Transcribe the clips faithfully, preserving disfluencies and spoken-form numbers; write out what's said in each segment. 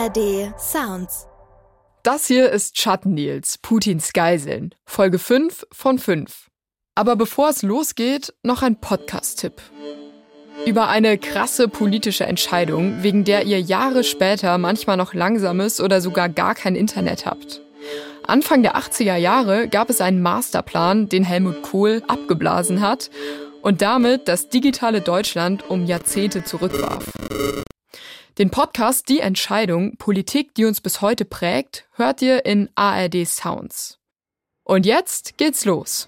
A R D Sounds. Das hier ist Schatten-Nils, Putins Geiseln, Folge fünf von fünf. Aber bevor es losgeht, noch ein Podcast-Tipp. Über eine krasse politische Entscheidung, wegen der ihr Jahre später manchmal noch langsames oder sogar gar kein Internet habt. Anfang der achtziger Jahre gab es einen Masterplan, den Helmut Kohl abgeblasen hat und damit das digitale Deutschland um Jahrzehnte zurückwarf. Den Podcast Die Entscheidung, Politik, die uns bis heute prägt, hört ihr in A R D Sounds. Und jetzt geht's los.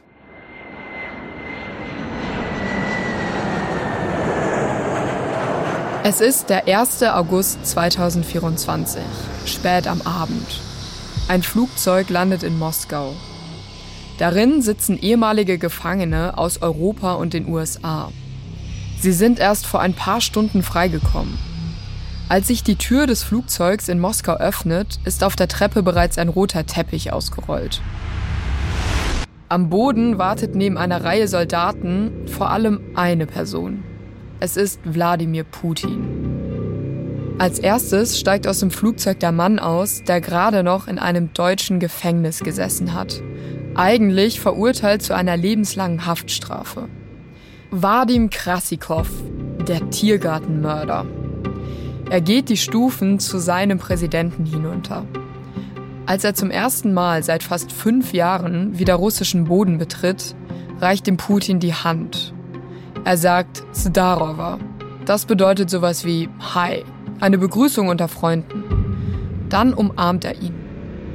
Es ist der erster August zweitausendvierundzwanzig, spät am Abend. Ein Flugzeug landet in Moskau. Darin sitzen ehemalige Gefangene aus Europa und den U S A. Sie sind erst vor ein paar Stunden freigekommen. Als sich die Tür des Flugzeugs in Moskau öffnet, ist auf der Treppe bereits ein roter Teppich ausgerollt. Am Boden wartet neben einer Reihe Soldaten vor allem eine Person. Es ist Wladimir Putin. Als erstes steigt aus dem Flugzeug der Mann aus, der gerade noch in einem deutschen Gefängnis gesessen hat. Eigentlich verurteilt zu einer lebenslangen Haftstrafe. Wadim Krasikov, der Tiergartenmörder. Er geht die Stufen zu seinem Präsidenten hinunter. Als er zum ersten Mal seit fast fünf Jahren wieder russischen Boden betritt, reicht ihm Putin die Hand. Er sagt Zdarova. Das bedeutet sowas wie Hi, eine Begrüßung unter Freunden. Dann umarmt er ihn.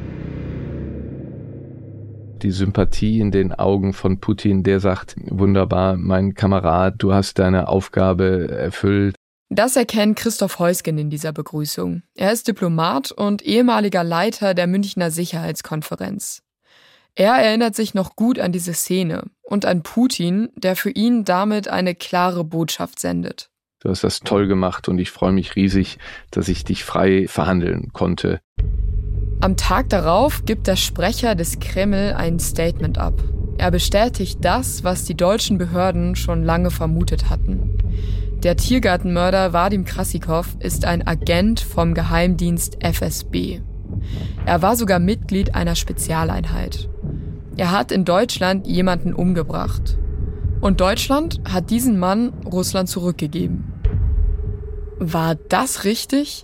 Die Sympathie in den Augen von Putin, der sagt, wunderbar, mein Kamerad, du hast deine Aufgabe erfüllt. Das erkennt Christoph Heusgen in dieser Begrüßung. Er ist Diplomat und ehemaliger Leiter der Münchner Sicherheitskonferenz. Er erinnert sich noch gut an diese Szene und an Putin, der für ihn damit eine klare Botschaft sendet. Du hast das toll gemacht und ich freue mich riesig, dass ich dich frei verhandeln konnte. Am Tag darauf gibt der Sprecher des Kreml ein Statement ab. Er bestätigt das, was die deutschen Behörden schon lange vermutet hatten. Der Tiergartenmörder Wadim Krasikov ist ein Agent vom Geheimdienst F S B. Er war sogar Mitglied einer Spezialeinheit. Er hat in Deutschland jemanden umgebracht. Und Deutschland hat diesen Mann Russland zurückgegeben. War das richtig?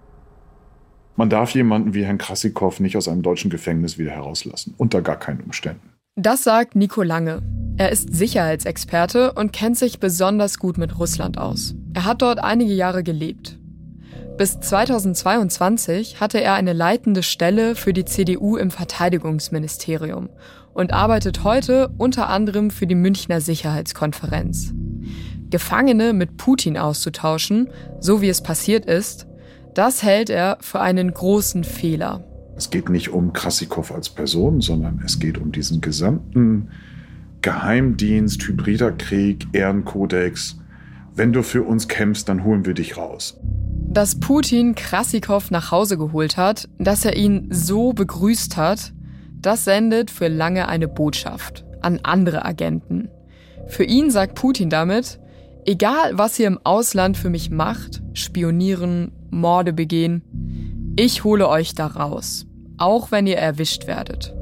Man darf jemanden wie Herrn Krasikov nicht aus einem deutschen Gefängnis wieder herauslassen. Unter gar keinen Umständen. Das sagt Nico Lange. Er ist Sicherheitsexperte und kennt sich besonders gut mit Russland aus. Er hat dort einige Jahre gelebt. Bis zweitausendzweiundzwanzig hatte er eine leitende Stelle für die C D U im Verteidigungsministerium und arbeitet heute unter anderem für die Münchner Sicherheitskonferenz. Gefangene mit Putin auszutauschen, so wie es passiert ist, das hält er für einen großen Fehler. Es geht nicht um Krasikov als Person, sondern es geht um diesen gesamten Geheimdienst, hybrider Krieg, Ehrenkodex. Wenn du für uns kämpfst, dann holen wir dich raus. Dass Putin Krasikov nach Hause geholt hat, dass er ihn so begrüßt hat, das sendet für Lange eine Botschaft an andere Agenten. Für ihn sagt Putin damit, egal was ihr im Ausland für mich macht, spionieren, Morde begehen, ich hole euch da raus, auch wenn ihr erwischt werdet.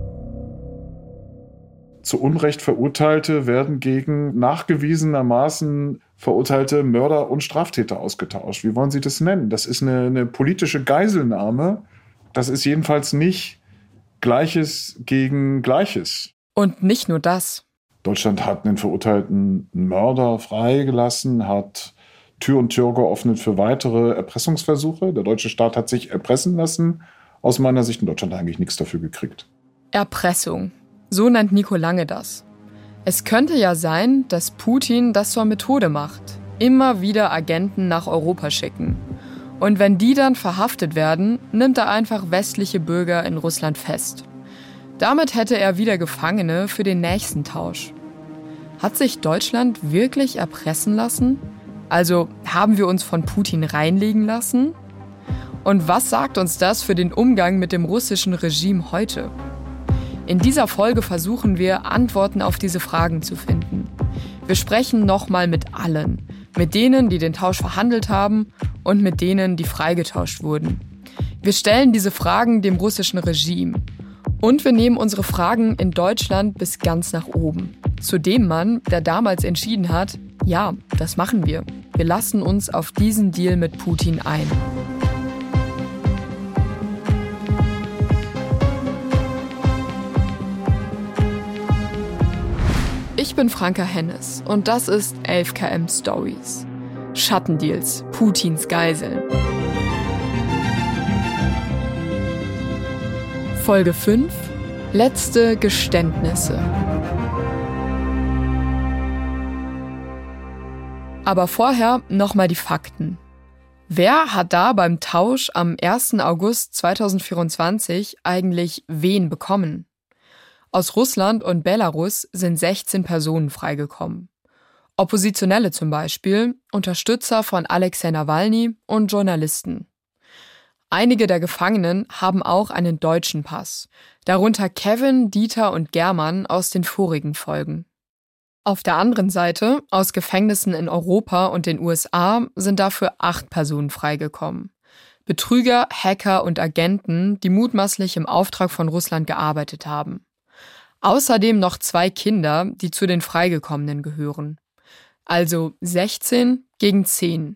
Zu Unrecht Verurteilte werden gegen nachgewiesenermaßen verurteilte Mörder und Straftäter ausgetauscht. Wie wollen Sie das nennen? Das ist eine, eine politische Geiselnahme. Das ist jedenfalls nicht Gleiches gegen Gleiches. Und nicht nur das. Deutschland hat einen verurteilten Mörder freigelassen, hat Tür und Tür geöffnet für weitere Erpressungsversuche. Der deutsche Staat hat sich erpressen lassen. Aus meiner Sicht in Deutschland eigentlich nichts dafür gekriegt. Erpressung. So nennt Nico Lange das. Es könnte ja sein, dass Putin das zur Methode macht. Immer wieder Agenten nach Europa schicken. Und wenn die dann verhaftet werden, nimmt er einfach westliche Bürger in Russland fest. Damit hätte er wieder Gefangene für den nächsten Tausch. Hat sich Deutschland wirklich erpressen lassen? Also haben wir uns von Putin reinlegen lassen? Und was sagt uns das für den Umgang mit dem russischen Regime heute? In dieser Folge versuchen wir, Antworten auf diese Fragen zu finden. Wir sprechen nochmal mit allen. Mit denen, die den Tausch verhandelt haben und mit denen, die freigetauscht wurden. Wir stellen diese Fragen dem russischen Regime. Und wir nehmen unsere Fragen in Deutschland bis ganz nach oben. Zu dem Mann, der damals entschieden hat, ja, das machen wir. Wir lassen uns auf diesen Deal mit Putin ein. Ich bin Franka Hennes und das ist elf Kilometer Stories. Schattendeals, Putins Geiseln. Folge fünf. Letzte Geständnisse. Aber vorher nochmal die Fakten. Wer hat da beim Tausch am ersten August zweitausendvierundzwanzig eigentlich wen bekommen? Aus Russland und Belarus sind sechzehn Personen freigekommen. Oppositionelle zum Beispiel, Unterstützer von Alexei Nawalny und Journalisten. Einige der Gefangenen haben auch einen deutschen Pass, darunter Kevin, Dieter und German aus den vorigen Folgen. Auf der anderen Seite, aus Gefängnissen in Europa und den U S A, sind dafür acht Personen freigekommen. Betrüger, Hacker und Agenten, die mutmaßlich im Auftrag von Russland gearbeitet haben. Außerdem noch zwei Kinder, die zu den Freigekommenen gehören. Also sechzehn gegen zehn.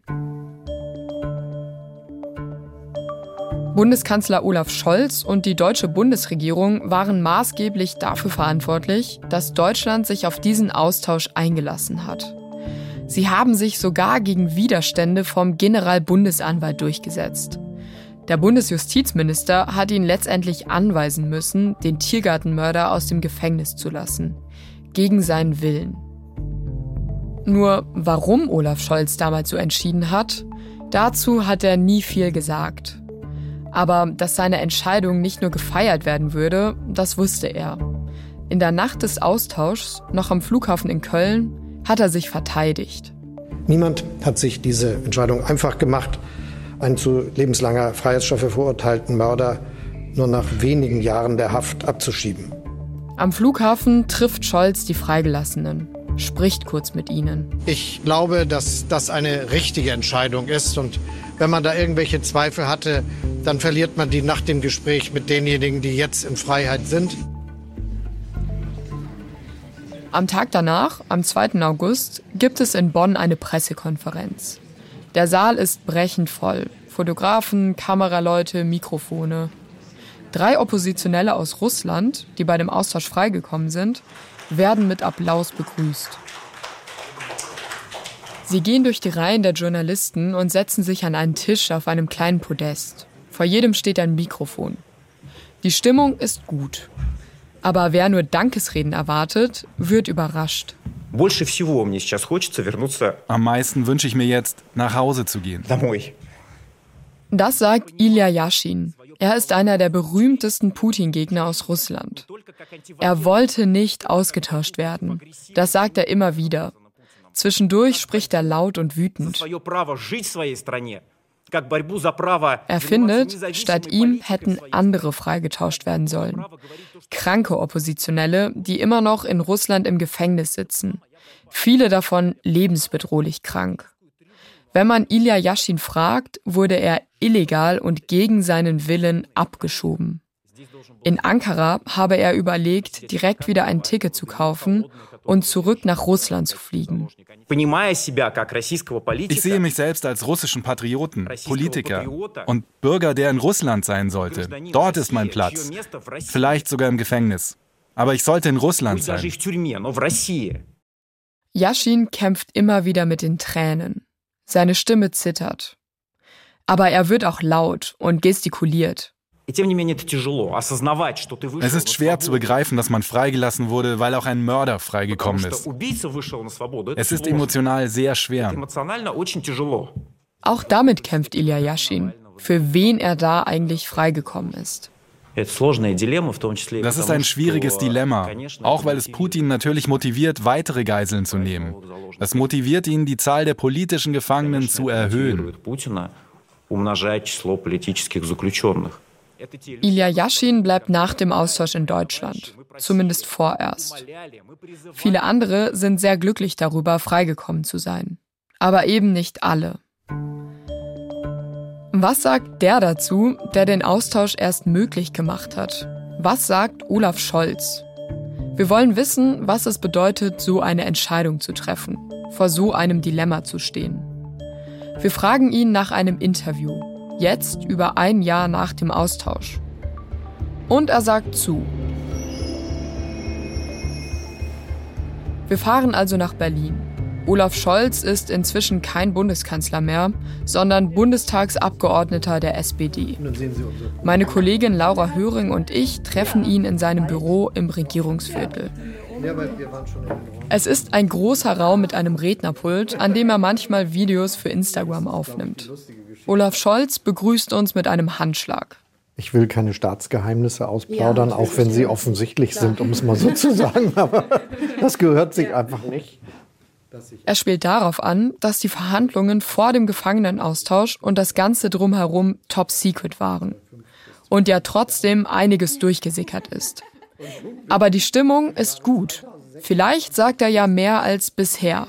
Bundeskanzler Olaf Scholz und die deutsche Bundesregierung waren maßgeblich dafür verantwortlich, dass Deutschland sich auf diesen Austausch eingelassen hat. Sie haben sich sogar gegen Widerstände vom Generalbundesanwalt durchgesetzt. Der Bundesjustizminister hat ihn letztendlich anweisen müssen, den Tiergartenmörder aus dem Gefängnis zu lassen. Gegen seinen Willen. Nur warum Olaf Scholz damals so entschieden hat, dazu hat er nie viel gesagt. Aber dass seine Entscheidung nicht nur gefeiert werden würde, das wusste er. In der Nacht des Austauschs, noch am Flughafen in Köln, hat er sich verteidigt. Niemand hat sich diese Entscheidung einfach gemacht, einen zu lebenslanger Freiheitsstrafe verurteilten Mörder nur nach wenigen Jahren der Haft abzuschieben. Am Flughafen trifft Scholz die Freigelassenen, spricht kurz mit ihnen. Ich glaube, dass das eine richtige Entscheidung ist. Und wenn man da irgendwelche Zweifel hatte, dann verliert man die nach dem Gespräch mit denjenigen, die jetzt in Freiheit sind. Am Tag danach, am zweiten August, gibt es in Bonn eine Pressekonferenz. Der Saal ist brechend voll. Fotografen, Kameraleute, Mikrofone. Drei Oppositionelle aus Russland, die bei dem Austausch freigekommen sind, werden mit Applaus begrüßt. Sie gehen durch die Reihen der Journalisten und setzen sich an einen Tisch auf einem kleinen Podest. Vor jedem steht ein Mikrofon. Die Stimmung ist gut. Aber wer nur Dankesreden erwartet, wird überrascht. Am meisten wünsche ich mir jetzt, nach Hause zu gehen. Das sagt Ilja Jaschin. Er ist einer der berühmtesten Putin-Gegner aus Russland. Er wollte nicht ausgetauscht werden. Das sagt er immer wieder. Zwischendurch spricht er laut und wütend. Er findet, statt ihm hätten andere freigetauscht werden sollen. Kranke Oppositionelle, die immer noch in Russland im Gefängnis sitzen. Viele davon lebensbedrohlich krank. Wenn man Ilja Jaschin fragt, wurde er illegal und gegen seinen Willen abgeschoben. In Ankara habe er überlegt, direkt wieder ein Ticket zu kaufen und zurück nach Russland zu fliegen. Ich sehe mich selbst als russischen Patrioten, Politiker und Bürger, der in Russland sein sollte. Dort ist mein Platz. Vielleicht sogar im Gefängnis. Aber ich sollte in Russland sein. Jaschin kämpft immer wieder mit den Tränen. Seine Stimme zittert. Aber er wird auch laut und gestikuliert. Es ist schwer zu begreifen, dass man freigelassen wurde, weil auch ein Mörder freigekommen ist. Es ist emotional sehr schwer. Auch damit kämpft Ilja Jaschin, für wen er da eigentlich freigekommen ist. Das ist ein schwieriges Dilemma, auch weil es Putin natürlich motiviert, weitere Geiseln zu nehmen. Es motiviert ihn, die Zahl der politischen Gefangenen zu erhöhen. Ilja Jaschin bleibt nach dem Austausch in Deutschland, zumindest vorerst. Viele andere sind sehr glücklich darüber, freigekommen zu sein. Aber eben nicht alle. Was sagt der dazu, der den Austausch erst möglich gemacht hat? Was sagt Olaf Scholz? Wir wollen wissen, was es bedeutet, so eine Entscheidung zu treffen, vor so einem Dilemma zu stehen. Wir fragen ihn nach einem Interview, jetzt über ein Jahr nach dem Austausch. Und er sagt zu. Wir fahren also nach Berlin. Olaf Scholz ist inzwischen kein Bundeskanzler mehr, sondern Bundestagsabgeordneter der S P D. Meine Kollegin Laura Höring und ich treffen ihn in seinem Büro im Regierungsviertel. Es ist ein großer Raum mit einem Rednerpult, an dem er manchmal Videos für Instagram aufnimmt. Olaf Scholz begrüßt uns mit einem Handschlag. Ich will keine Staatsgeheimnisse ausplaudern, ja, auch wenn sie offensichtlich klar. sind, um es mal so zu sagen. Aber das gehört sich einfach nicht. Er spielt darauf an, dass die Verhandlungen vor dem Gefangenenaustausch und das Ganze drumherum top secret waren. Und ja trotzdem einiges durchgesickert ist. Aber die Stimmung ist gut. Vielleicht sagt er ja mehr als bisher.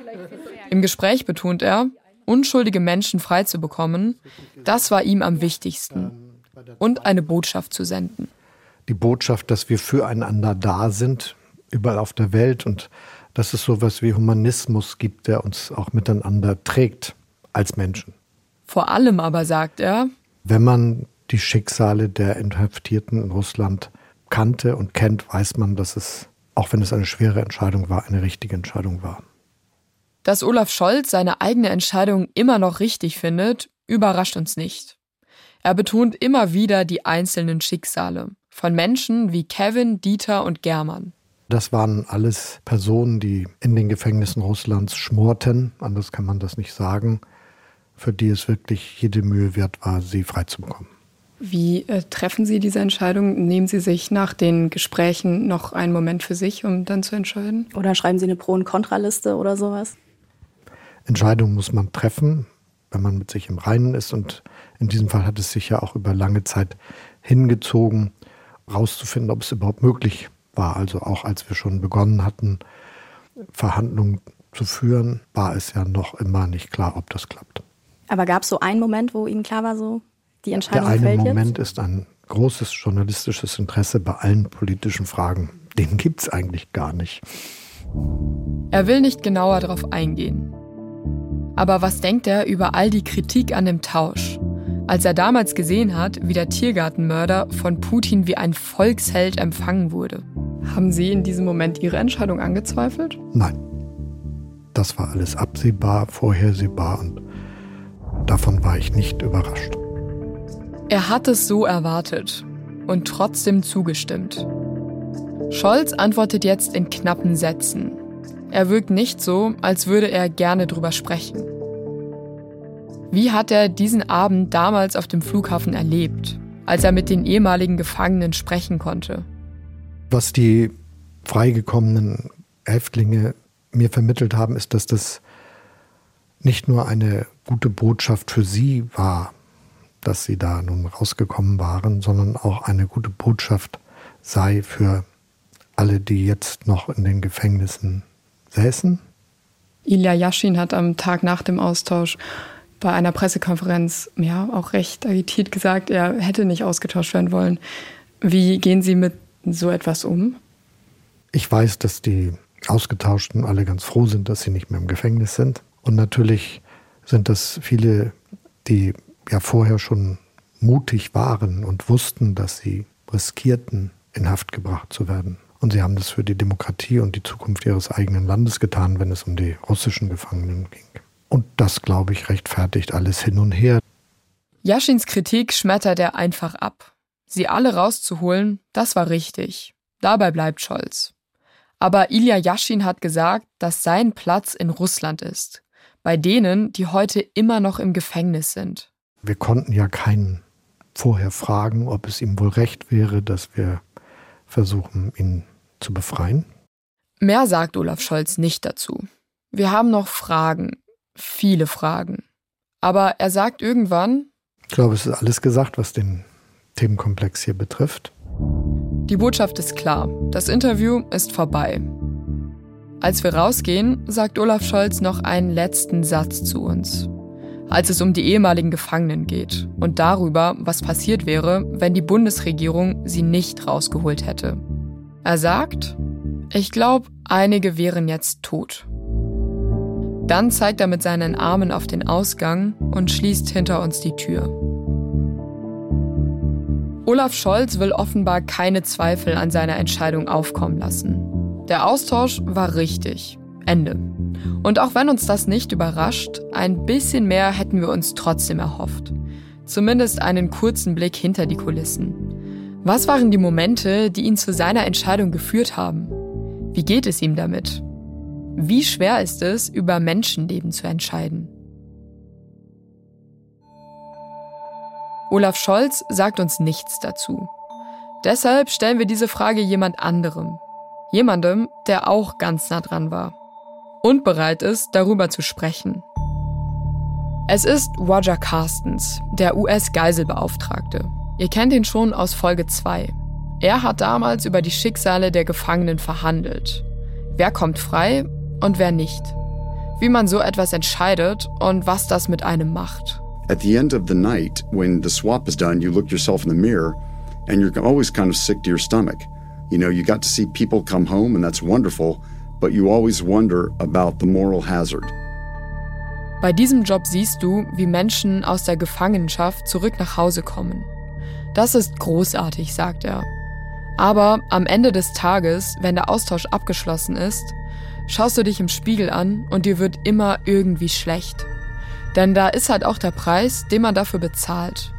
Im Gespräch betont er, unschuldige Menschen freizubekommen, das war ihm am wichtigsten. Und eine Botschaft zu senden. Die Botschaft, dass wir füreinander da sind, überall auf der Welt, und dass es sowas wie Humanismus gibt, der uns auch miteinander trägt als Menschen. Vor allem aber sagt er, wenn man die Schicksale der Inhaftierten in Russland kannte und kennt, weiß man, dass es, auch wenn es eine schwere Entscheidung war, eine richtige Entscheidung war. Dass Olaf Scholz seine eigene Entscheidung immer noch richtig findet, überrascht uns nicht. Er betont immer wieder die einzelnen Schicksale von Menschen wie Kevin, Dieter und German. Das waren alles Personen, die in den Gefängnissen Russlands schmorten, anders kann man das nicht sagen, für die es wirklich jede Mühe wert war, sie freizubekommen. Wie äh, treffen Sie diese Entscheidung? Nehmen Sie sich nach den Gesprächen noch einen Moment für sich, um dann zu entscheiden? Oder schreiben Sie eine Pro- und Kontraliste oder sowas? Entscheidungen muss man treffen, wenn man mit sich im Reinen ist. Und in diesem Fall hat es sich ja auch über lange Zeit hingezogen, rauszufinden, ob es überhaupt möglich war. Also auch als wir schon begonnen hatten, Verhandlungen zu führen, war es ja noch immer nicht klar, ob das klappt. Aber gab es so einen Moment, wo Ihnen klar war, so die Entscheidung fällt jetzt? Der eine Moment ist ein großes journalistisches Interesse bei allen politischen Fragen. Den gibt es eigentlich gar nicht. Er will nicht genauer darauf eingehen. Aber was denkt er über all die Kritik an dem Tausch? Als er damals gesehen hat, wie der Tiergartenmörder von Putin wie ein Volksheld empfangen wurde. Haben Sie in diesem Moment Ihre Entscheidung angezweifelt? Nein. Das war alles absehbar, vorhersehbar, und davon war ich nicht überrascht. Er hat es so erwartet und trotzdem zugestimmt. Scholz antwortet jetzt in knappen Sätzen. Er wirkt nicht so, als würde er gerne drüber sprechen. Wie hat er diesen Abend damals auf dem Flughafen erlebt, als er mit den ehemaligen Gefangenen sprechen konnte? Was die freigekommenen Häftlinge mir vermittelt haben, ist, dass das nicht nur eine gute Botschaft für sie war, dass sie da nun rausgekommen waren, sondern auch eine gute Botschaft sei für alle, die jetzt noch in den Gefängnissen säßen. Ilja Jaschin hat am Tag nach dem Austausch bei einer Pressekonferenz ja auch recht agitiert gesagt, er hätte nicht ausgetauscht werden wollen. Wie gehen Sie mit so etwas um? Ich weiß, dass die Ausgetauschten alle ganz froh sind, dass sie nicht mehr im Gefängnis sind. Und natürlich sind das viele, die ja vorher schon mutig waren und wussten, dass sie riskierten, in Haft gebracht zu werden. Und sie haben das für die Demokratie und die Zukunft ihres eigenen Landes getan, wenn es um die russischen Gefangenen ging. Und das, glaube ich, rechtfertigt alles hin und her. Jaschins Kritik schmettert er einfach ab. Sie alle rauszuholen, das war richtig. Dabei bleibt Scholz. Aber Ilja Jaschin hat gesagt, dass sein Platz in Russland ist. Bei denen, die heute immer noch im Gefängnis sind. Wir konnten ja keinen vorher fragen, ob es ihm wohl recht wäre, dass wir versuchen, ihn zu befreien. Mehr sagt Olaf Scholz nicht dazu. Wir haben noch Fragen, viele Fragen. Aber er sagt irgendwann: Ich glaube, es ist alles gesagt, was den Themenkomplex hier betrifft. Die Botschaft ist klar. Das Interview ist vorbei. Als wir rausgehen, sagt Olaf Scholz noch einen letzten Satz zu uns. als es um die ehemaligen Gefangenen geht und darüber, was passiert wäre, wenn die Bundesregierung sie nicht rausgeholt hätte. Er sagt, ich glaube, einige wären jetzt tot. Dann zeigt er mit seinen Armen auf den Ausgang und schließt hinter uns die Tür. Olaf Scholz will offenbar keine Zweifel an seiner Entscheidung aufkommen lassen. Der Austausch war richtig. Ende. Und auch wenn uns das nicht überrascht, ein bisschen mehr hätten wir uns trotzdem erhofft. Zumindest einen kurzen Blick hinter die Kulissen. Was waren die Momente, die ihn zu seiner Entscheidung geführt haben? Wie geht es ihm damit? Wie schwer ist es, über Menschenleben zu entscheiden? Olaf Scholz sagt uns nichts dazu. Deshalb stellen wir diese Frage jemand anderem. Jemandem, der auch ganz nah dran war. Und bereit ist, darüber zu sprechen. Es ist Roger Carstens, der U S-Geiselbeauftragte. Ihr kennt ihn schon aus Folge zwei. Er hat damals über die Schicksale der Gefangenen verhandelt. Wer kommt frei und wer nicht. Wie man so etwas entscheidet und was das mit einem macht. At the end of the night, when the swap is done, you look yourself in the mirror and you're always kind of sick to your stomach. You know, you got to see people come home and that's wonderful, but you always wonder about the moral hazard. Bei diesem Job siehst du, wie Menschen aus der Gefangenschaft zurück nach Hause kommen. Das ist großartig, sagt er. Aber am Ende des Tages, wenn der Austausch abgeschlossen ist, schaust du dich im Spiegel an und dir wird immer irgendwie schlecht. Denn da ist halt auch der Preis, den man dafür bezahlt.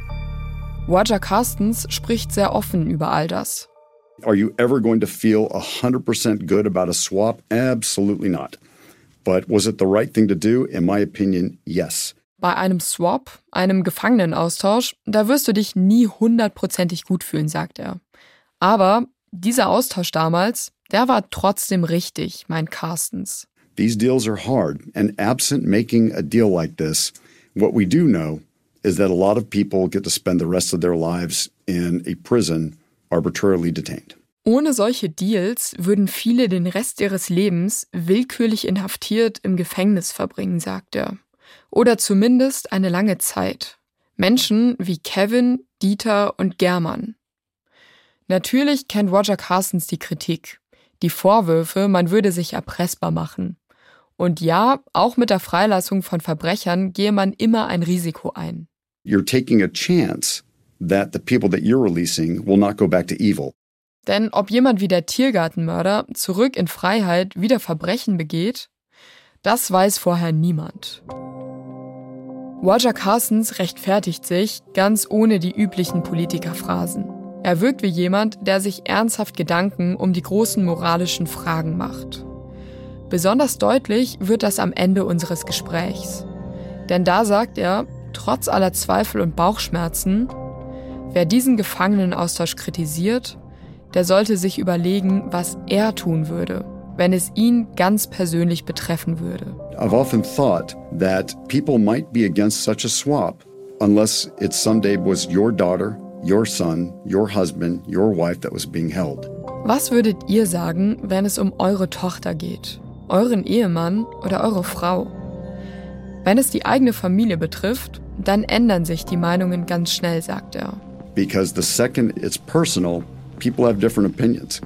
Roger Carstens spricht sehr offen über all das. Are you ever going to feel one hundred percent good about a swap? Absolutely not. But was it the right thing to do? In my opinion, yes. Bei einem Swap, einem Gefangenenaustausch, da wirst du dich nie hundertprozentig gut fühlen, sagt er. Aber dieser Austausch damals, der war trotzdem richtig, meint Carstens. These deals are hard, and absent making a deal like this, what we do know is that a lot of people get to spend the rest of their lives in a prison arbitrarily detained. Ohne solche Deals würden viele den Rest ihres Lebens willkürlich inhaftiert im Gefängnis verbringen, sagt er. Oder zumindest eine lange Zeit. Menschen wie Kevin, Dieter und German. Natürlich kennt Roger Carstens die Kritik. Die Vorwürfe, man würde sich erpressbar machen. Und ja, auch mit der Freilassung von Verbrechern gehe man immer ein Risiko ein. You're taking a chance that the people that you're releasing will not go back to evil. Denn ob jemand wie der Tiergartenmörder zurück in Freiheit wieder Verbrechen begeht, das weiß vorher niemand. Roger Carstens rechtfertigt sich ganz ohne die üblichen Politikerphrasen. Er wirkt wie jemand, der sich ernsthaft Gedanken um die großen moralischen Fragen macht. Besonders deutlich wird das am Ende unseres Gesprächs. Denn da sagt er, trotz aller Zweifel und Bauchschmerzen, wer diesen Gefangenenaustausch kritisiert, der sollte sich überlegen, was er tun würde, wenn es ihn ganz persönlich betreffen würde. I've often thought that people might be against such a swap unless it someday was your daughter, your son, your husband, your wife that was being held. Was würdet ihr sagen, wenn es um eure Tochter geht, euren Ehemann oder eure Frau? Wenn es die eigene Familie betrifft, dann ändern sich die Meinungen ganz schnell, sagt er. Because the second it's personal, people have different opinions.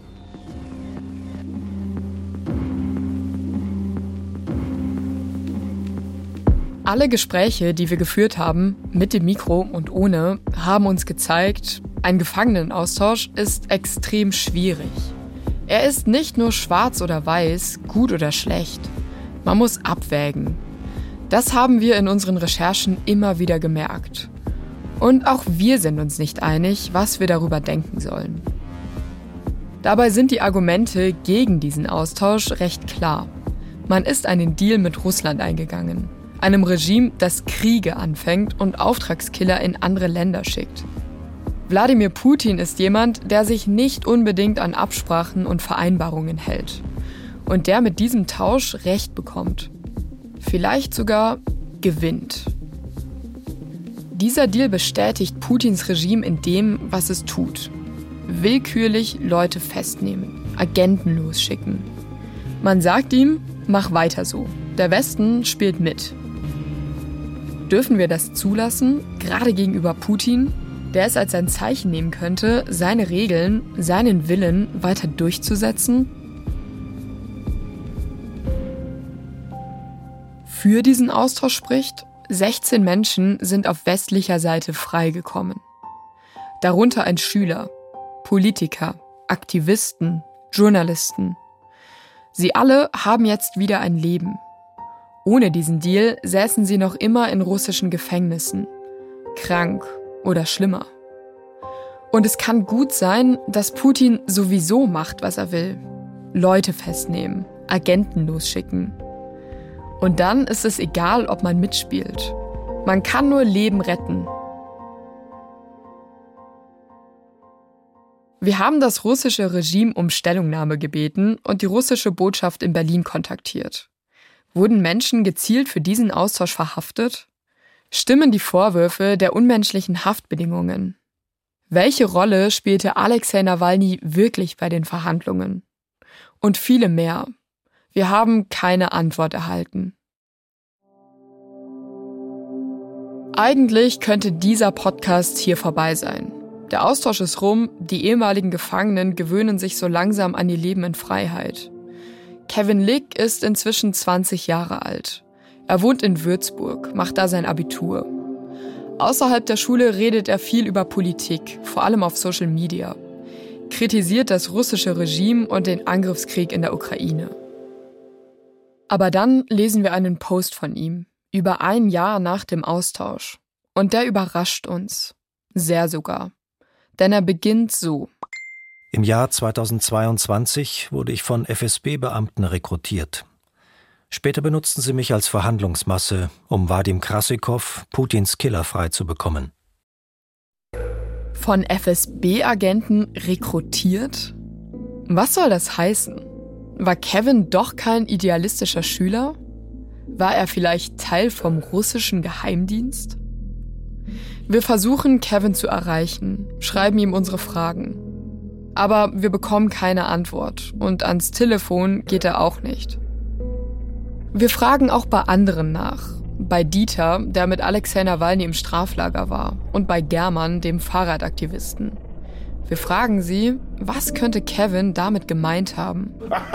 Alle Gespräche, die wir geführt haben, mit dem Mikro und ohne, haben uns gezeigt, ein Gefangenenaustausch ist extrem schwierig. Er ist nicht nur schwarz oder weiß, gut oder schlecht. Man muss abwägen. Das haben wir in unseren Recherchen immer wieder gemerkt. Und auch wir sind uns nicht einig, was wir darüber denken sollen. Dabei sind die Argumente gegen diesen Austausch recht klar. Man ist einen Deal mit Russland eingegangen. Einem Regime, das Kriege anfängt und Auftragskiller in andere Länder schickt. Wladimir Putin ist jemand, der sich nicht unbedingt an Absprachen und Vereinbarungen hält. Und der mit diesem Tausch Recht bekommt. Vielleicht sogar gewinnt. Dieser Deal bestätigt Putins Regime in dem, was es tut. Willkürlich Leute festnehmen, Agenten losschicken. Man sagt ihm, mach weiter so. Der Westen spielt mit. Dürfen wir das zulassen, gerade gegenüber Putin, der es als ein Zeichen nehmen könnte, seine Regeln, seinen Willen weiter durchzusetzen? Für diesen Austausch spricht, sechzehn Menschen sind auf westlicher Seite freigekommen. Darunter ein Schüler, Politiker, Aktivisten, Journalisten. Sie alle haben jetzt wieder ein Leben. Ohne diesen Deal säßen sie noch immer in russischen Gefängnissen. Krank oder schlimmer. Und es kann gut sein, dass Putin sowieso macht, was er will. Leute festnehmen, Agenten losschicken. Und dann ist es egal, ob man mitspielt. Man kann nur Leben retten. Wir haben das russische Regime um Stellungnahme gebeten und die russische Botschaft in Berlin kontaktiert. Wurden Menschen gezielt für diesen Austausch verhaftet? Stimmen die Vorwürfe der unmenschlichen Haftbedingungen? Welche Rolle spielte Alexei Nawalny wirklich bei den Verhandlungen? Und viele mehr. Wir haben keine Antwort erhalten. Eigentlich könnte dieser Podcast hier vorbei sein. Der Austausch ist rum, die ehemaligen Gefangenen gewöhnen sich so langsam an ihr Leben in Freiheit. Kevin Lick ist inzwischen zwanzig Jahre alt. Er wohnt in Würzburg, macht da sein Abitur. Außerhalb der Schule redet er viel über Politik, vor allem auf Social Media. Kritisiert das russische Regime und den Angriffskrieg in der Ukraine. Aber dann lesen wir einen Post von ihm, über ein Jahr nach dem Austausch. Und der überrascht uns. Sehr sogar. Denn er beginnt so. Im Jahr zweitausendzweiundzwanzig wurde ich von F S B-Beamten rekrutiert. Später benutzten sie mich als Verhandlungsmasse, um Wadim Krasikov, Putins Killer, freizubekommen. Von F S B-Agenten rekrutiert? Was soll das heißen? War Kevin doch kein idealistischer Schüler? War er vielleicht Teil vom russischen Geheimdienst? Wir versuchen, Kevin zu erreichen, schreiben ihm unsere Fragen. Aber wir bekommen keine Antwort und ans Telefon geht er auch nicht. Wir fragen auch bei anderen nach. Bei Dieter, der mit Alexei Nawalny im Straflager war, und bei German, dem Fahrradaktivisten. Wir fragen sie, was könnte Kevin damit gemeint haben?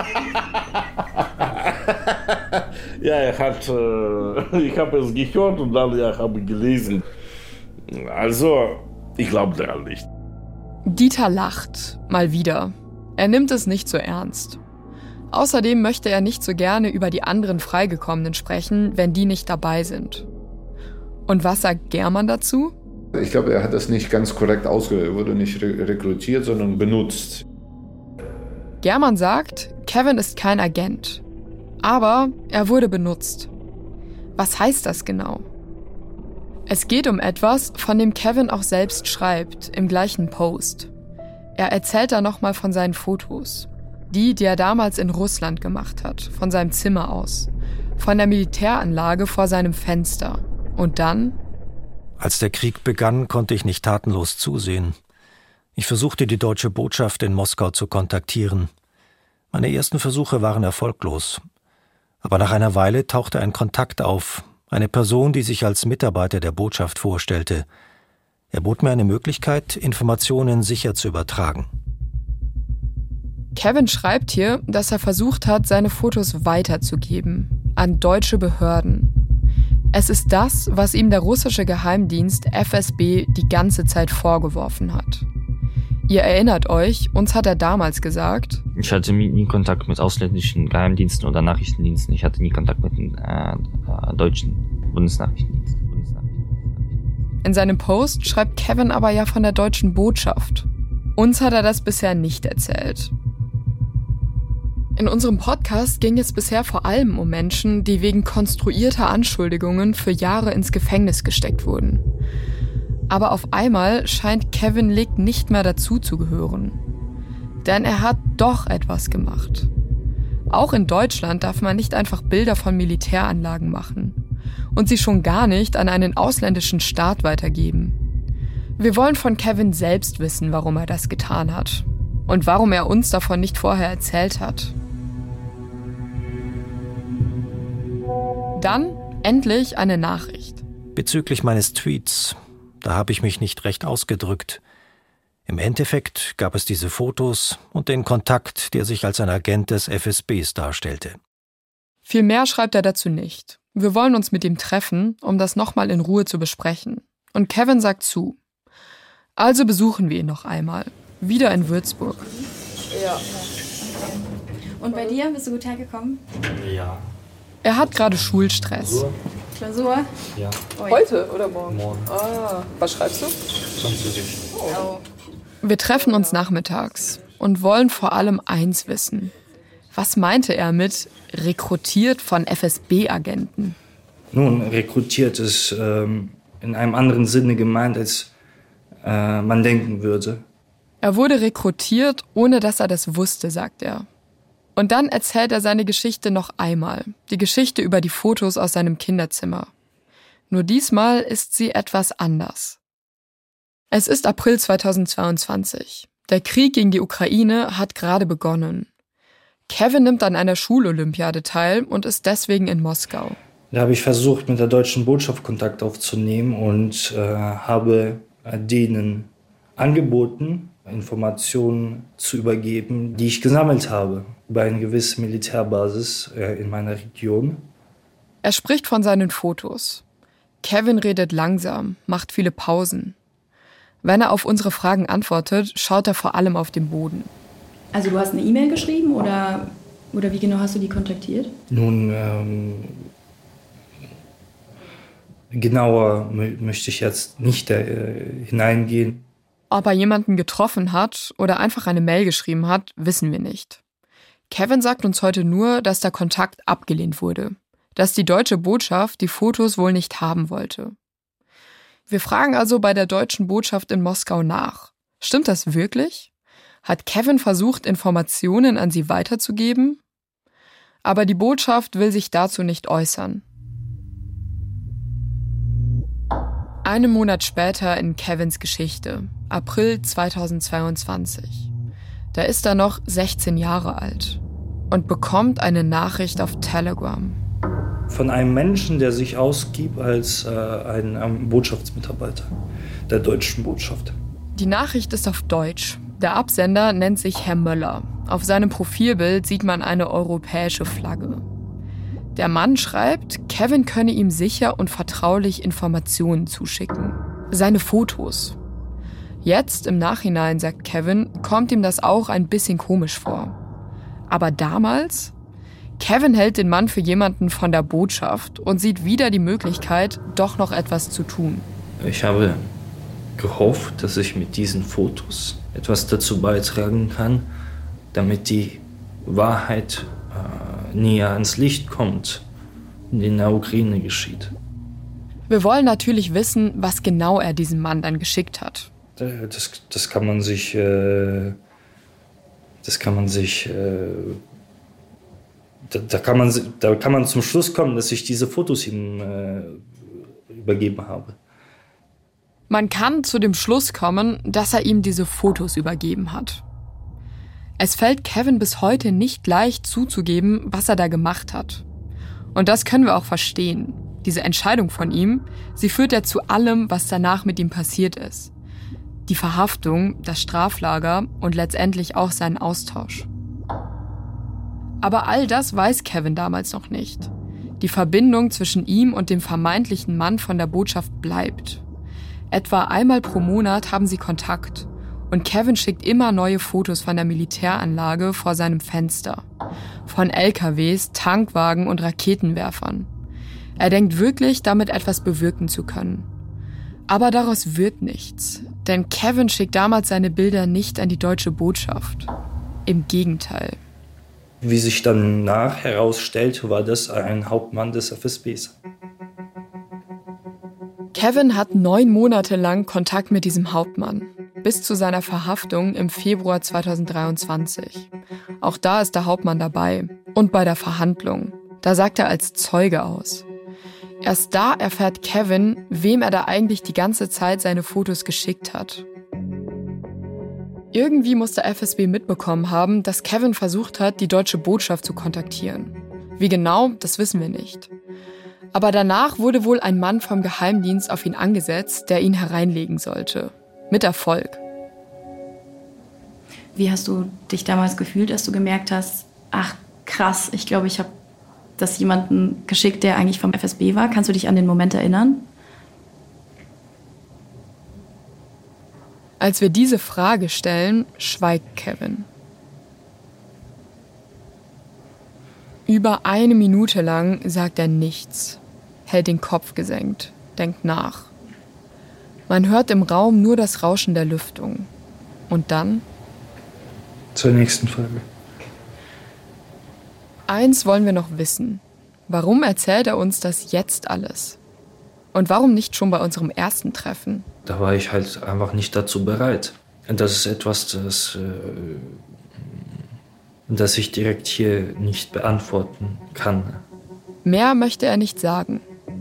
Ja, er hat, äh, ich habe es gehört und dann ja, habe ich gelesen. Also, ich glaube daran nicht. Dieter lacht, mal wieder. Er nimmt es nicht so ernst. Außerdem möchte er nicht so gerne über die anderen Freigekommenen sprechen, wenn die nicht dabei sind. Und was sagt German dazu? Ich glaube, er hat das nicht ganz korrekt ausgedrückt. Er wurde nicht re- rekrutiert, sondern benutzt. German sagt, Kevin ist kein Agent. Aber er wurde benutzt. Was heißt das genau? Es geht um etwas, von dem Kevin auch selbst schreibt, im gleichen Post. Er erzählt da nochmal von seinen Fotos. Die, die er damals in Russland gemacht hat, von seinem Zimmer aus. Von der Militäranlage vor seinem Fenster. Und dann? Als der Krieg begann, konnte ich nicht tatenlos zusehen. Ich versuchte, die deutsche Botschaft in Moskau zu kontaktieren. Meine ersten Versuche waren erfolglos. Aber nach einer Weile tauchte ein Kontakt auf, eine Person, die sich als Mitarbeiter der Botschaft vorstellte. Er bot mir eine Möglichkeit, Informationen sicher zu übertragen. Kevin schreibt hier, dass er versucht hat, seine Fotos weiterzugeben an deutsche Behörden. Es ist das, was ihm der russische Geheimdienst F S B die ganze Zeit vorgeworfen hat. Ihr erinnert euch, uns hat er damals gesagt: Ich hatte nie Kontakt mit ausländischen Geheimdiensten oder Nachrichtendiensten. Ich hatte nie Kontakt mit dem äh, deutschen Bundesnachrichtendienst. In seinem Post schreibt Kevin aber ja von der deutschen Botschaft. Uns hat er das bisher nicht erzählt. In unserem Podcast ging es bisher vor allem um Menschen, die wegen konstruierter Anschuldigungen für Jahre ins Gefängnis gesteckt wurden. Aber auf einmal scheint Kevin Lick nicht mehr dazu zu gehören. Denn er hat doch etwas gemacht. Auch in Deutschland darf man nicht einfach Bilder von Militäranlagen machen. Und sie schon gar nicht an einen ausländischen Staat weitergeben. Wir wollen von Kevin selbst wissen, warum er das getan hat. Und warum er uns davon nicht vorher erzählt hat. Dann endlich eine Nachricht. Bezüglich meines Tweets, da habe ich mich nicht recht ausgedrückt. Im Endeffekt gab es diese Fotos und den Kontakt, der sich als ein Agent des F S Bs darstellte. Viel mehr schreibt er dazu nicht. Wir wollen uns mit ihm treffen, um das nochmal in Ruhe zu besprechen. Und Kevin sagt zu. Also besuchen wir ihn noch einmal. Wieder in Würzburg. Ja. Und bei dir? Bist du gut hergekommen? Ja. Er hat gerade Schulstress. Klausur? Klausur? Ja. Oh, heute oder morgen? Morgen. Ah, was schreibst du? Französisch. Oh. Wir treffen uns nachmittags und wollen vor allem eins wissen. Was meinte er mit rekrutiert von F S B-Agenten? Nun, rekrutiert ist ähm, in einem anderen Sinne gemeint, als äh, man denken würde. Er wurde rekrutiert, ohne dass er das wusste, sagt er. Und dann erzählt er seine Geschichte noch einmal. Die Geschichte über die Fotos aus seinem Kinderzimmer. Nur diesmal ist sie etwas anders. Es ist April zweitausendzweiundzwanzig. Der Krieg gegen die Ukraine hat gerade begonnen. Kevin nimmt an einer Schulolympiade teil und ist deswegen in Moskau. Da habe ich versucht, mit der deutschen Botschaft Kontakt aufzunehmen und äh, habe denen angeboten, Informationen zu übergeben, die ich gesammelt habe über eine gewisse Militärbasis äh, in meiner Region. Er spricht von seinen Fotos. Kevin redet langsam, macht viele Pausen. Wenn er auf unsere Fragen antwortet, schaut er vor allem auf den Boden. Also du hast eine E-Mail geschrieben oder, oder wie genau hast du die kontaktiert? Nun, ähm, genauer m- möchte ich jetzt nicht äh, hineingehen. Ob er jemanden getroffen hat oder einfach eine Mail geschrieben hat, wissen wir nicht. Kevin sagt uns heute nur, dass der Kontakt abgelehnt wurde. Dass die deutsche Botschaft die Fotos wohl nicht haben wollte. Wir fragen also bei der deutschen Botschaft in Moskau nach. Stimmt das wirklich? Hat Kevin versucht, Informationen an sie weiterzugeben? Aber die Botschaft will sich dazu nicht äußern. Einen Monat später in Kevins Geschichte, April zweitausendzweiundzwanzig. Da ist er noch sechzehn Jahre alt und bekommt eine Nachricht auf Telegram. Von einem Menschen, der sich ausgibt als äh, ein, ein Botschaftsmitarbeiter der deutschen Botschaft. Die Nachricht ist auf Deutsch. Der Absender nennt sich Herr Möller. Auf seinem Profilbild sieht man eine europäische Flagge. Der Mann schreibt, Kevin könne ihm sicher und vertraulich Informationen zuschicken. Seine Fotos. Jetzt, im Nachhinein, sagt Kevin, kommt ihm das auch ein bisschen komisch vor. Aber damals? Kevin hält den Mann für jemanden von der Botschaft und sieht wieder die Möglichkeit, doch noch etwas zu tun. Ich habe gehofft, dass ich mit diesen Fotos etwas dazu beitragen kann, damit die Wahrheit äh, näher ans Licht kommt und in der Ukraine geschieht. Wir wollen natürlich wissen, was genau er diesem Mann dann geschickt hat. Das, das kann man sich, äh, das kann man sich, äh, da, da, kann man, da kann man zum Schluss kommen, dass ich diese Fotos ihm äh, übergeben habe. Man kann zu dem Schluss kommen, dass er ihm diese Fotos übergeben hat. Es fällt Kevin bis heute nicht leicht zuzugeben, was er da gemacht hat. Und das können wir auch verstehen. Diese Entscheidung von ihm, sie führt ja zu allem, was danach mit ihm passiert ist. Die Verhaftung, das Straflager und letztendlich auch seinen Austausch. Aber all das weiß Kevin damals noch nicht. Die Verbindung zwischen ihm und dem vermeintlichen Mann von der Botschaft bleibt. Etwa einmal pro Monat haben sie Kontakt und Kevin schickt immer neue Fotos von der Militäranlage vor seinem Fenster. Von L K Ws, Tankwagen und Raketenwerfern. Er denkt wirklich, damit etwas bewirken zu können. Aber daraus wird nichts, denn Kevin schickt damals seine Bilder nicht an die deutsche Botschaft. Im Gegenteil. Wie sich dann nach herausstellte, war das ein Hauptmann des F S Bs. Kevin hat neun Monate lang Kontakt mit diesem Hauptmann, bis zu seiner Verhaftung im Februar zweitausenddreiundzwanzig. Auch da ist der Hauptmann dabei und bei der Verhandlung. Da sagt er als Zeuge aus. Erst da erfährt Kevin, wem er da eigentlich die ganze Zeit seine Fotos geschickt hat. Irgendwie muss der F S B mitbekommen haben, dass Kevin versucht hat, die deutsche Botschaft zu kontaktieren. Wie genau, das wissen wir nicht. Aber danach wurde wohl ein Mann vom Geheimdienst auf ihn angesetzt, der ihn hereinlegen sollte. Mit Erfolg. Wie hast du dich damals gefühlt, dass du gemerkt hast, ach krass, ich glaube, ich habe das jemanden geschickt, der eigentlich vom F S B war? Kannst du dich an den Moment erinnern? Als wir diese Frage stellen, schweigt Kevin. Über eine Minute lang sagt er nichts, hält den Kopf gesenkt, denkt nach. Man hört im Raum nur das Rauschen der Lüftung. Und dann? Zur nächsten Frage. Eins wollen wir noch wissen. Warum erzählt er uns das jetzt alles? Und warum nicht schon bei unserem ersten Treffen? Da war ich halt einfach nicht dazu bereit. Und das ist etwas, das, äh, das ich direkt hier nicht beantworten kann. Mehr möchte er nicht sagen.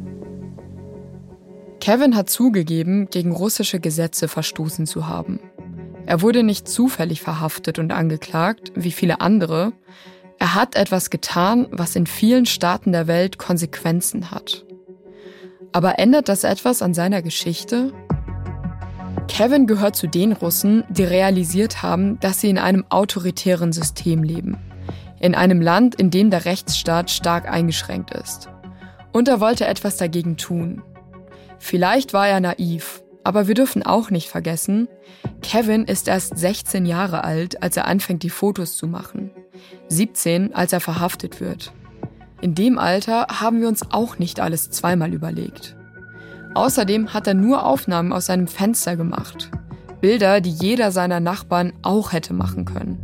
Kevin hat zugegeben, gegen russische Gesetze verstoßen zu haben. Er wurde nicht zufällig verhaftet und angeklagt, wie viele andere. Er hat etwas getan, was in vielen Staaten der Welt Konsequenzen hat. Aber ändert das etwas an seiner Geschichte? Kevin gehört zu den Russen, die realisiert haben, dass sie in einem autoritären System leben. In einem Land, in dem der Rechtsstaat stark eingeschränkt ist. Und er wollte etwas dagegen tun. Vielleicht war er naiv, aber wir dürfen auch nicht vergessen, Kevin ist erst sechzehn Jahre alt, als er anfängt, die Fotos zu machen. siebzehn, als er verhaftet wird. In dem Alter haben wir uns auch nicht alles zweimal überlegt. Außerdem hat er nur Aufnahmen aus seinem Fenster gemacht. Bilder, die jeder seiner Nachbarn auch hätte machen können.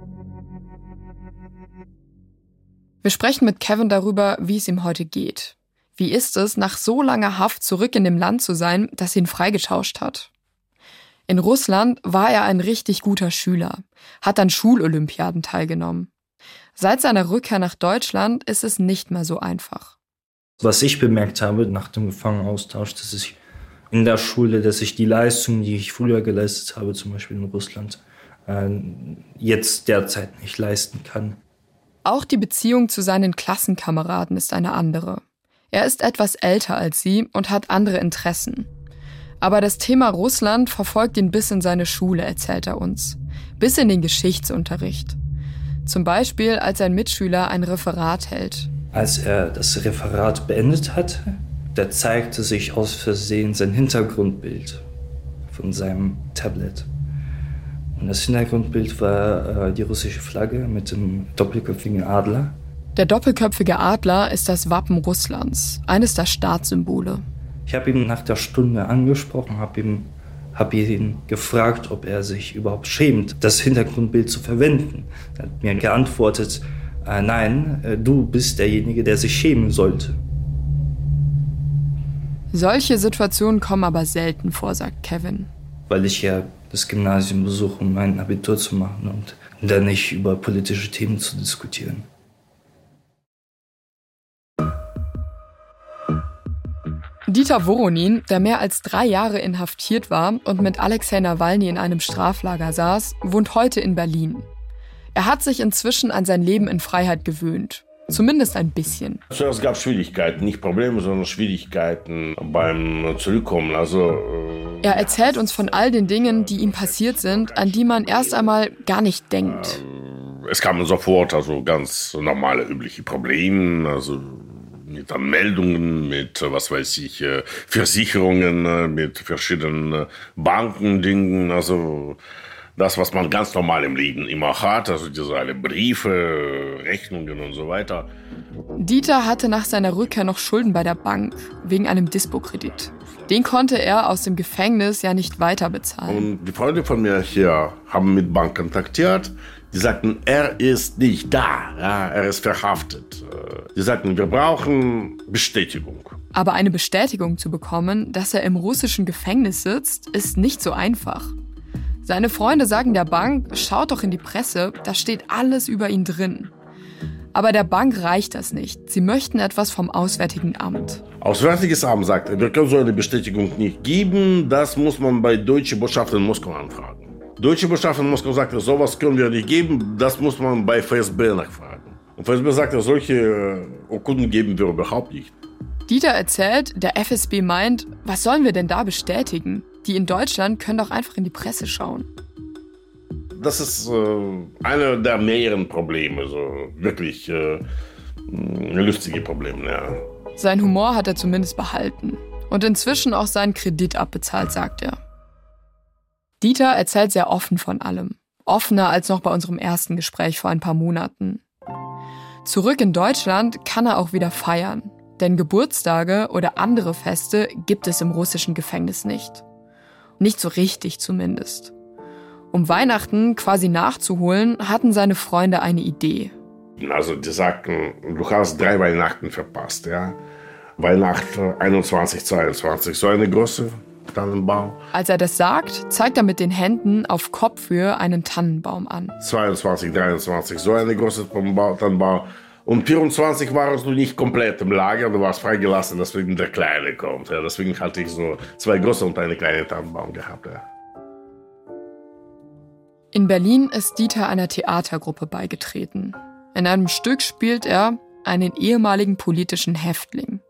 Wir sprechen mit Kevin darüber, wie es ihm heute geht. Wie ist es, nach so langer Haft zurück in dem Land zu sein, das ihn freigetauscht hat? In Russland war er ein richtig guter Schüler, hat an Schulolympiaden teilgenommen. Seit seiner Rückkehr nach Deutschland ist es nicht mehr so einfach. Was ich bemerkt habe nach dem Gefangenenaustausch, dass ich in der Schule, dass ich die Leistungen, die ich früher geleistet habe, zum Beispiel in Russland, äh, jetzt derzeit nicht leisten kann. Auch die Beziehung zu seinen Klassenkameraden ist eine andere. Er ist etwas älter als sie und hat andere Interessen. Aber das Thema Russland verfolgt ihn bis in seine Schule, erzählt er uns. Bis in den Geschichtsunterricht. Zum Beispiel, als ein Mitschüler ein Referat hält. Als er das Referat beendet hatte, da zeigte sich aus Versehen sein Hintergrundbild von seinem Tablet. Und das Hintergrundbild war äh, die russische Flagge mit dem doppelköpfigen Adler. Der doppelköpfige Adler ist das Wappen Russlands, eines der Staatssymbole. Ich habe ihn nach der Stunde angesprochen, habe ihn, hab ihn gefragt, ob er sich überhaupt schämt, das Hintergrundbild zu verwenden. Er hat mir geantwortet, äh, nein, äh, du bist derjenige, der sich schämen sollte. Solche Situationen kommen aber selten vor, sagt Kevin. Weil ich ja das Gymnasium besuche, um mein Abitur zu machen und dann nicht über politische Themen zu diskutieren. Dieter Voronin, der mehr als drei Jahre inhaftiert war und mit Alexei Nawalny in einem Straflager saß, wohnt heute in Berlin. Er hat sich inzwischen an sein Leben in Freiheit gewöhnt. Zumindest ein bisschen. Zuerst gab es Schwierigkeiten, nicht Probleme, sondern Schwierigkeiten beim Zurückkommen. Also, äh er erzählt uns von all den Dingen, die ihm passiert sind, an die man erst einmal gar nicht denkt. Es kamen sofort also ganz normale, übliche Probleme, also mit Anmeldungen, mit, was weiß ich, Versicherungen, mit verschiedenen Bankendingen, also das, was man ganz normal im Leben immer hat, also diese alle Briefe, Rechnungen und so weiter. Dieter hatte nach seiner Rückkehr noch Schulden bei der Bank, wegen einem Dispo-Kredit. Den konnte er aus dem Gefängnis ja nicht weiter bezahlen. Und die Freunde von mir hier haben mit Bank kontaktiert. Die sagten, er ist nicht da, ja, er ist verhaftet. Die sagten, wir brauchen Bestätigung. Aber eine Bestätigung zu bekommen, dass er im russischen Gefängnis sitzt, ist nicht so einfach. Seine Freunde sagen der Bank, schaut doch in die Presse, da steht alles über ihn drin. Aber der Bank reicht das nicht. Sie möchten etwas vom Auswärtigen Amt. Auswärtiges Amt sagt, wir können so eine Bestätigung nicht geben, das muss man bei Deutsche Botschaft in Moskau anfragen. Deutsche Botschaft in Moskau sagt, sowas können wir nicht geben, das muss man bei F S B nachfragen. Und F S B sagt, solche Urkunden geben wir überhaupt nicht. Dieter erzählt, der F S B meint, was sollen wir denn da bestätigen? Die in Deutschland können doch einfach in die Presse schauen. Das ist äh, einer der mehreren Probleme, so wirklich äh, lustige Probleme, ja. Sein Humor hat er zumindest behalten und inzwischen auch seinen Kredit abbezahlt, sagt er. Dieter erzählt sehr offen von allem, offener als noch bei unserem ersten Gespräch vor ein paar Monaten. Zurück in Deutschland kann er auch wieder feiern, denn Geburtstage oder andere Feste gibt es im russischen Gefängnis nicht. Nicht so richtig zumindest. Um Weihnachten quasi nachzuholen, hatten seine Freunde eine Idee. Also die sagten, du hast drei Weihnachten verpasst, ja. Weihnachten einundzwanzig, zweiundzwanzig, so eine große Tannenbaum. Als er das sagt, zeigt er mit den Händen auf Kopfhöhe einen Tannenbaum an. zweiundzwanzig, dreiundzwanzig, so eine große Tannenbaum. Und vierundzwanzig warst du nicht komplett im Lager, du warst freigelassen, deswegen der Kleine kommt. Ja. Deswegen hatte ich so zwei große und eine kleine Tannenbaum gehabt. Ja. In Berlin ist Dieter einer Theatergruppe beigetreten. In einem Stück spielt er einen ehemaligen politischen Häftling.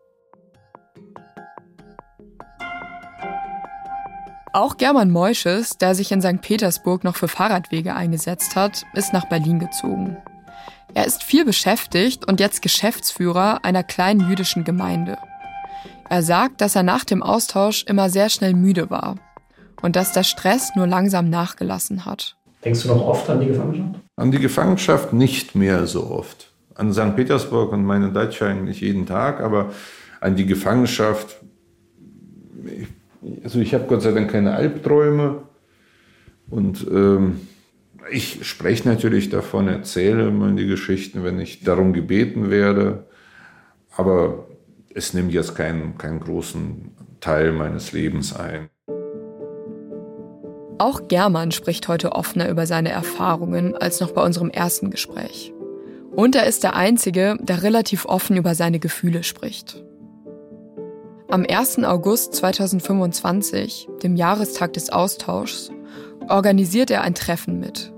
Auch German Moisches, der sich in Sankt Petersburg noch für Fahrradwege eingesetzt hat, ist nach Berlin gezogen. Er ist viel beschäftigt und jetzt Geschäftsführer einer kleinen jüdischen Gemeinde. Er sagt, dass er nach dem Austausch immer sehr schnell müde war und dass der Stress nur langsam nachgelassen hat. Denkst du noch oft an die Gefangenschaft? An die Gefangenschaft nicht mehr so oft. An Sankt Petersburg und meine Datscha eigentlich jeden Tag, aber an die Gefangenschaft, also ich habe Gott sei Dank keine Albträume und ähm, ich spreche natürlich davon, erzähle mal die Geschichten, wenn ich darum gebeten werde, aber es nimmt jetzt keinen, keinen großen Teil meines Lebens ein. Auch German spricht heute offener über seine Erfahrungen als noch bei unserem ersten Gespräch. Und er ist der Einzige, der relativ offen über seine Gefühle spricht. Am ersten August zweitausendfünfundzwanzig, dem Jahrestag des Austauschs, organisiert er ein Treffen mit.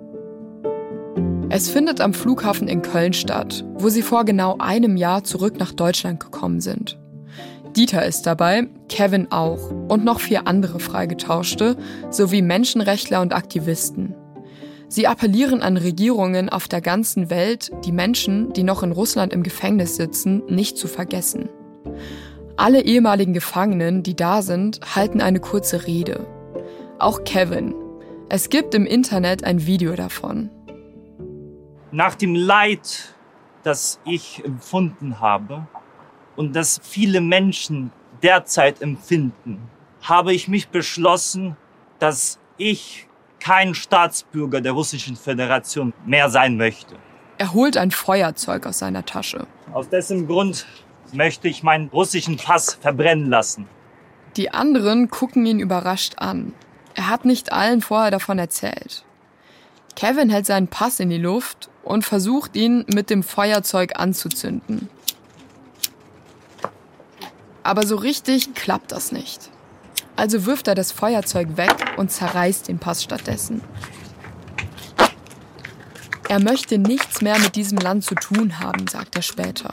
Es findet am Flughafen in Köln statt, wo sie vor genau einem Jahr zurück nach Deutschland gekommen sind. Dieter ist dabei, Kevin auch und noch vier andere Freigetauschte sowie Menschenrechtler und Aktivisten. Sie appellieren an Regierungen auf der ganzen Welt, die Menschen, die noch in Russland im Gefängnis sitzen, nicht zu vergessen. Alle ehemaligen Gefangenen, die da sind, halten eine kurze Rede. Auch Kevin. Es gibt im Internet ein Video davon. Nach dem Leid, das ich empfunden habe und das viele Menschen derzeit empfinden, habe ich mich beschlossen, dass ich kein Staatsbürger der Russischen Föderation mehr sein möchte. Er holt ein Feuerzeug aus seiner Tasche. Aus dessen Grund möchte ich meinen russischen Pass verbrennen lassen. Die anderen gucken ihn überrascht an. Er hat nicht allen vorher davon erzählt. Kevin hält seinen Pass in die Luft und versucht, ihn mit dem Feuerzeug anzuzünden. Aber so richtig klappt das nicht. Also wirft er das Feuerzeug weg und zerreißt den Pass stattdessen. Er möchte nichts mehr mit diesem Land zu tun haben, sagt er später.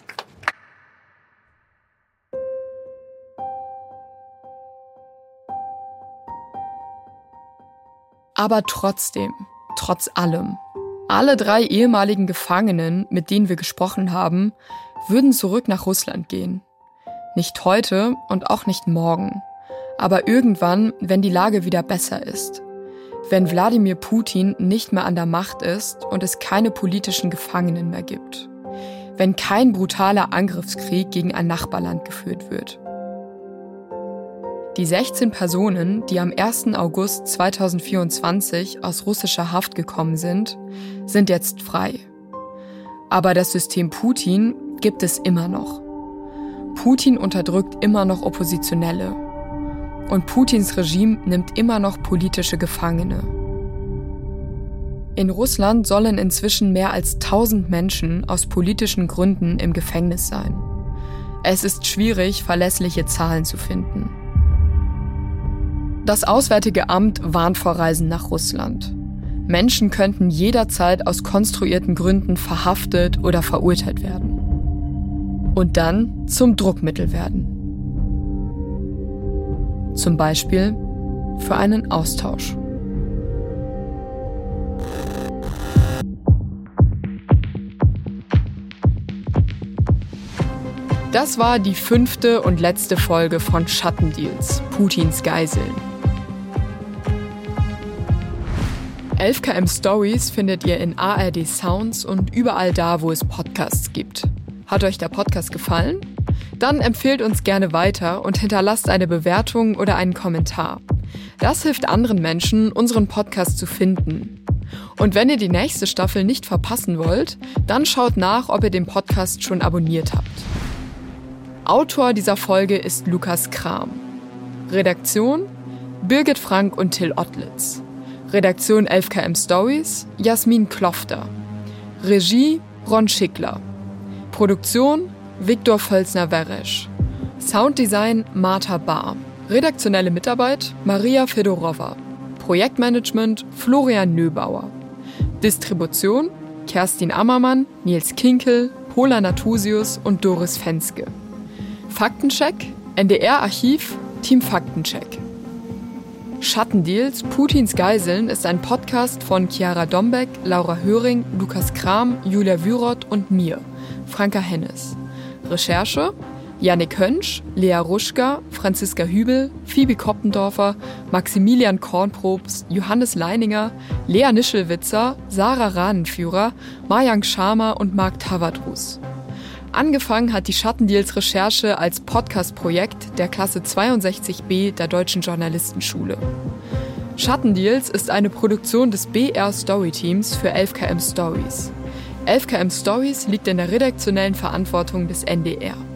Aber trotzdem, trotz allem, alle drei ehemaligen Gefangenen, mit denen wir gesprochen haben, würden zurück nach Russland gehen. Nicht heute und auch nicht morgen, aber irgendwann, wenn die Lage wieder besser ist. Wenn Wladimir Putin nicht mehr an der Macht ist und es keine politischen Gefangenen mehr gibt. Wenn kein brutaler Angriffskrieg gegen ein Nachbarland geführt wird. Die sechzehn Personen, die am ersten August zweitausendvierundzwanzig aus russischer Haft gekommen sind, sind jetzt frei. Aber das System Putin gibt es immer noch. Putin unterdrückt immer noch Oppositionelle. Und Putins Regime nimmt immer noch politische Gefangene. In Russland sollen inzwischen mehr als tausend Menschen aus politischen Gründen im Gefängnis sein. Es ist schwierig, verlässliche Zahlen zu finden. Das Auswärtige Amt warnt vor Reisen nach Russland. Menschen könnten jederzeit aus konstruierten Gründen verhaftet oder verurteilt werden. und dann zum Druckmittel werden. Zum Beispiel für einen Austausch. Das war die fünfte und letzte Folge von Schattendeals, Putins Geiseln. elf K M Stories findet ihr in A R D Sounds und überall da, wo es Podcasts gibt. Hat euch der Podcast gefallen? Dann empfehlt uns gerne weiter und hinterlasst eine Bewertung oder einen Kommentar. Das hilft anderen Menschen, unseren Podcast zu finden. Und wenn ihr die nächste Staffel nicht verpassen wollt, dann schaut nach, ob ihr den Podcast schon abonniert habt. Autor dieser Folge ist Lukas Kram. Redaktion Birgit Frank und Till Ottlitz. Redaktion elf K M Stories Jasmin Klofter. Regie Ron Schickler. Produktion Viktor Völzner-Weresch. Sounddesign Martha Bahr. Redaktionelle Mitarbeit Maria Fedorova. Projektmanagement Florian Nöbauer. Distribution Kerstin Ammermann, Nils Kinkel, Pola Natusius und Doris Fenske. Faktencheck, N D R-Archiv, Team Faktencheck. Schattendeals, Putins Geiseln ist ein Podcast von Chiara Dombeck, Laura Höring, Lukas Kram, Julia Wyroth und mir, Franka Hennes. Recherche, Jannik Hönsch, Lea Ruschka, Franziska Hübel, Phoebe Koppendorfer, Maximilian Kornprobst, Johannes Leininger, Lea Nischelwitzer, Sarah Rahnenführer, Mayank Sharma und Marc Tavadrus. Angefangen hat die Schattendeals Recherche als Podcast-Projekt der Klasse zweiundsechzig b der Deutschen Journalistenschule. Schattendeals ist eine Produktion des B R Story-Teams für elf K M Stories. elf K M Stories liegt in der redaktionellen Verantwortung des N D R.